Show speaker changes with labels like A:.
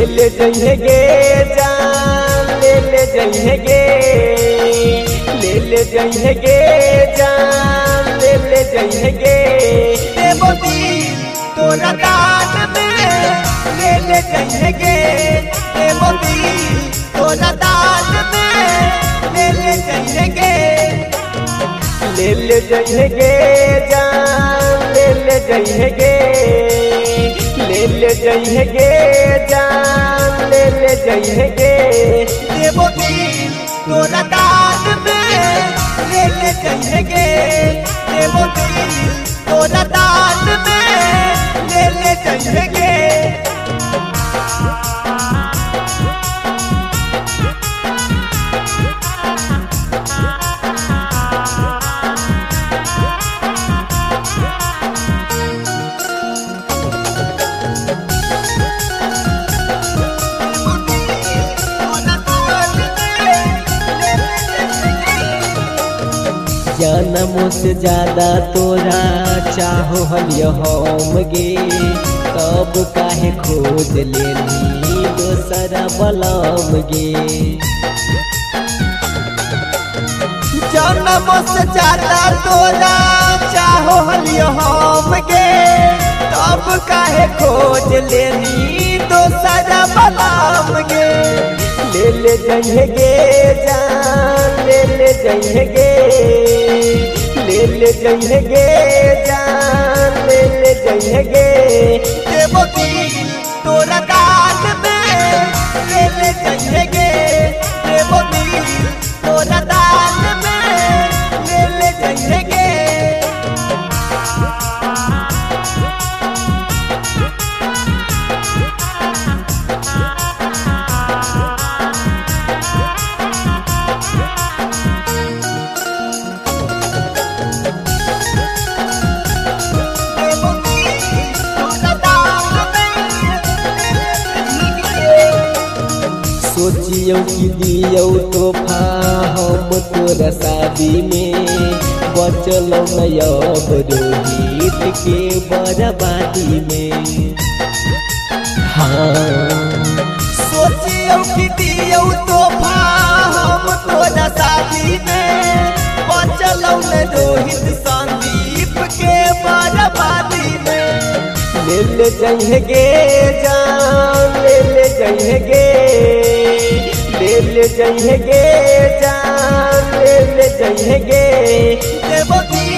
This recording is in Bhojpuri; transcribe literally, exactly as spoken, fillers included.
A: ले जइहे गे जान ले ले जइहे गे ले ले जइहे गे जान ले ले जइहे गे देबो दिल तोरा दान में ले ले जइहे गे देबो दिल तोरा दान में ले ले जइहे गे ले ले जइहे गे जान ले ले जइहे गे ले ले जइहे गे जान ले ले जइहे गे देबो दिल तोरा दान में ले ले जइहे गे देबो दिल तोरा दान में ले ले जइहे गे
B: जनमों से ज्यादा तोरा चाहो हलियो हम गे तब काहे खोज लेनी दोसरा बलम गे
A: जनमों से ज्यादा तोरा चाहो हलियो हम गे तब काहे खोज लेनी दोसरा बलम गे ले ले जइहे गे जान ले ले जइहे गे ले ले जइहे गे जान ले ले जइहे गे देबो दिल तोरा दान में ले ले जइहे गे देबो दिल तोरा दान में ले ले जइहे गे
B: सोचियो कि दियो तोहफा हम तोरा शादी में बचलो नयब रोहित के बर्बादी में हाँ
A: सोचियो कि दियो तोहफा हम तोरा शादी में बचलो न रोहित संदीप के बर्बादी में ले ले जइहे गे जान ले ले जइहे गे ले ले जइहे गे जान ले ले जइहे गे देबो दिल